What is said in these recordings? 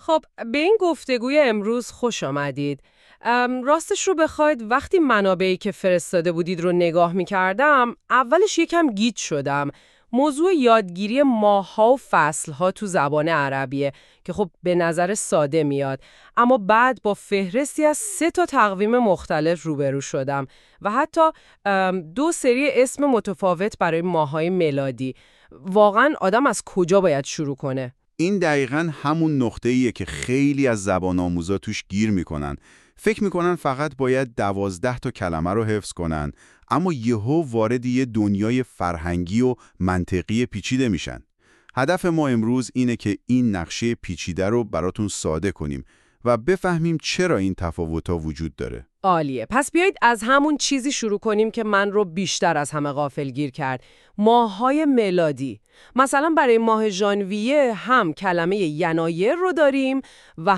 خب به این گفتگوی امروز خوش آمدید. راستش رو بخواید وقتی منابعی که فرستاده بودید رو نگاه می کردم، اولش یکم گیج شدم. موضوع یادگیری ماه‌ها و فصل‌ها تو زبان عربیه که خب به نظر ساده میاد، اما بعد با فهرستی از 3 تقویم مختلف روبرو شدم و حتی 2 سری اسم متفاوت برای ماه‌های میلادی. واقعاً آدم از کجا باید شروع کنه؟ این دقیقاً همون نقطه‌ایه که خیلی از زبان آموزا توش گیر میکنن. فکر میکنن فقط باید 12 کلمه رو حفظ کنن، اما یهو وارد یه دنیای فرهنگی و منطقی پیچیده میشن. هدف ما امروز اینه که این نقشه پیچیده رو براتون ساده کنیم و بفهمیم چرا این تفاوت‌ها وجود داره. عالیه. پس بیایید از همون چیزی شروع کنیم که من رو بیشتر از همه غافلگیر کرد. ماه‌های میلادی. مثلا برای ماه ژانویه هم کلمه ینایر رو داریم و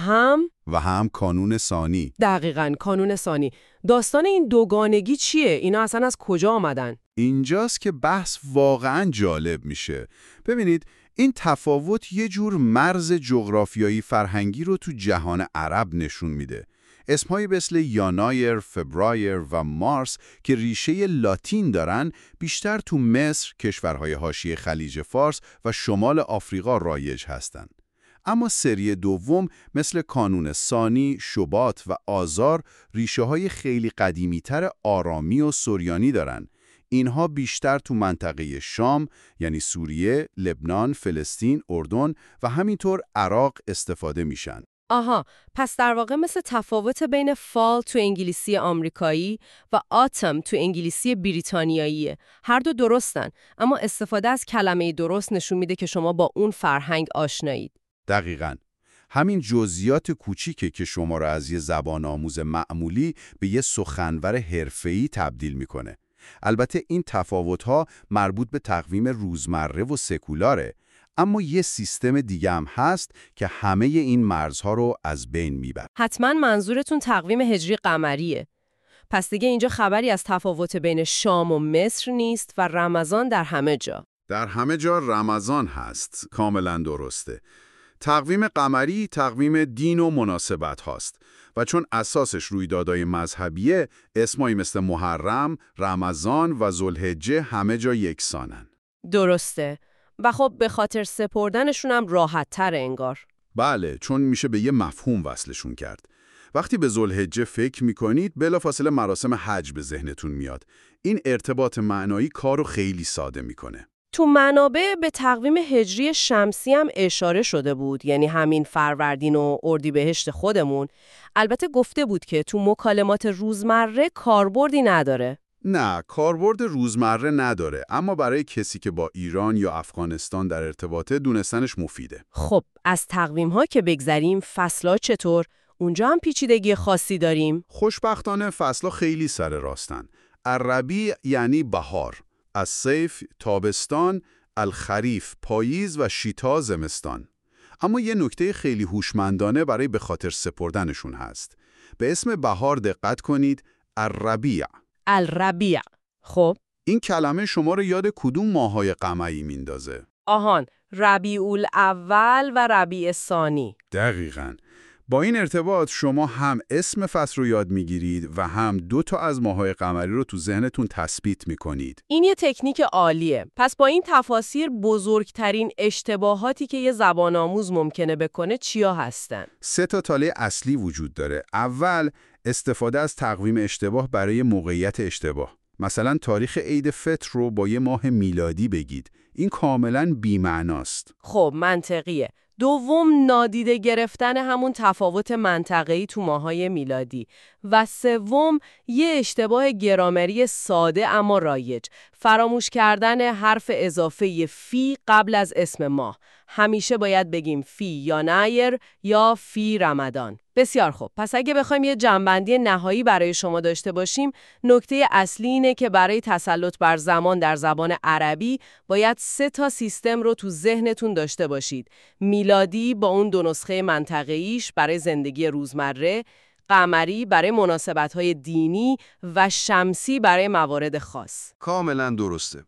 هم کانون ثانی. دقیقاً کانون ثانی. داستان این دوگانگی چیه؟ اینا اصلا از کجا آمدن؟ اینجاست که بحث واقعاً جالب میشه. ببینید، این تفاوت یه جور مرز جغرافیایی فرهنگی رو تو جهان عرب نشون میده. اسمهایی مثل یانایر، فبرایر و مارس که ریشه لاتین دارن، بیشتر تو مصر، کشورهای حاشیه خلیج فارس و شمال آفریقا رایج هستن. اما سری دوم مثل کانون ثانی، شباط و آذار ریشه‌های خیلی قدیمی‌تر آرامی و سوریانی دارن. اینها بیشتر تو منطقه شام، یعنی سوریه، لبنان، فلسطین، اردن و همینطور عراق استفاده میشن. آها، پس در واقع مثل تفاوت بین فال تو انگلیسی آمریکایی و آتم تو انگلیسی بریتانیاییه. هر دو درستن، اما استفاده از کلمه درست نشون میده که شما با اون فرهنگ آشنایید. دقیقاً. همین جزئیات کوچیکه که شما را از یه زبان آموز معمولی به یه سخنور حرفه‌ای تبدیل میکنه. البته این تفاوت‌ها مربوط به تقویم روزمره و سکولاره، اما یه سیستم دیگه هم هست که همه این مرزها رو از بین میبره. حتما منظورتون تقویم هجری قمریه. پس دیگه اینجا خبری از تفاوت بین شام و مصر نیست و رمضان در همه جا. در همه جا رمضان هست، کاملا درسته. تقویم قمری تقویم دین و مناسبت هاست و چون اساسش رویدادهای مذهبیه، اسمایی مثل محرم، رمضان و ذوالحجه همه جا یکسانن. درسته. و خب به خاطر سپردنشون هم راحت تر انگار. بله، چون میشه به یه مفهوم وصلشون کرد. وقتی به ذوالحجه فکر میکنید، بلافاصله مراسم حج به ذهنتون میاد. این ارتباط معنایی کارو خیلی ساده میکنه. تو منابع به تقویم هجری شمسی هم اشاره شده بود، یعنی همین فروردین و اردیبهشت خودمون. البته گفته بود که تو مکالمات روزمره کاربردی نداره. نه، کاربرد روزمره نداره، اما برای کسی که با ایران یا افغانستان در ارتباطه دونستنش مفیده. خب از تقویم ها که بگذریم، فصل‌ها چطور؟ اونجا هم پیچیدگی خاصی داریم؟ خوشبختانه فصل‌ها خیلی سر راستن. الربیع یعنی بهار، الصیف تابستان، الخریف پاییز و شیتا زمستان. اما یه نکته خیلی هوشمندانه برای به خاطر سپردنشون هست. به اسم بهار دقت کنید، الربیع. الربیع. خب این کلمه شما رو یاد کدوم ماه‌های قمری میندازه؟ آهان، ربیع الاول و ربیع ثانی. دقیقاً. با این ارتباط شما هم اسم فصل رو یاد میگیرید و هم 2 از ماه‌های قمری رو تو ذهنتون تثبیت میکنید. این یه تکنیک عالیه. پس با این تفاسیر بزرگترین اشتباهاتی که یه زبان آموز ممکنه بکنه چیا هستن؟ 3 تاله اصلی وجود داره. اول، استفاده از تقویم اشتباه برای موقعیت اشتباه. مثلا تاریخ عید فطر رو با یه ماه میلادی بگید. این کاملاً بی‌معناست. خب منطقیه. دوم، نادیده گرفتن همون تفاوت منطقه‌ای تو ماه‌های میلادی. و سوم، یه اشتباه گرامری ساده اما رایج. فراموش کردن حرف اضافه فی قبل از اسم ماه. همیشه باید بگیم فی یانایر یا فی رمضان. بسیار خوب. پس اگه بخوایم یه جمع‌بندی نهایی برای شما داشته باشیم، نکته اصلی اینه که برای تسلط بر زمان در زبان عربی باید 3 سیستم رو تو ذهنتون داشته باشید. میلادی با اون 2 نسخه منطقه‌ایش برای زندگی روزمره، قمری برای مناسبت‌های دینی و شمسی برای موارد خاص. کاملا درسته.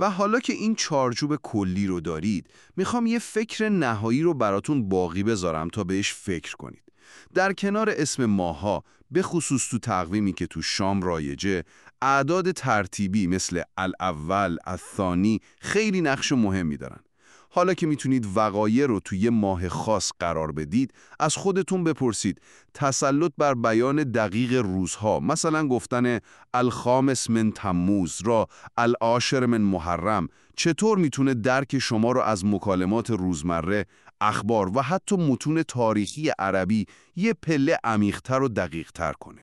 و حالا که این چارچوب کلی رو دارید، میخوام یه فکر نهایی رو براتون باقی بذارم تا بهش فکر کنید. در کنار اسم ماها، به خصوص تو تقویمی که تو شام رایجه، اعداد ترتیبی مثل الاول، الثانی خیلی نقش مهمی دارن. حالا که میتونید وقایع رو توی یه ماه خاص قرار بدید، از خودتون بپرسید تسلط بر بیان دقیق روزها، مثلا گفتن الخامس من تموز را العاشر من محرم، چطور میتونه درک شما رو از مکالمات روزمره، اخبار و حتی متون تاریخی عربی یه پله عمیق‌تر و دقیق‌تر کنه؟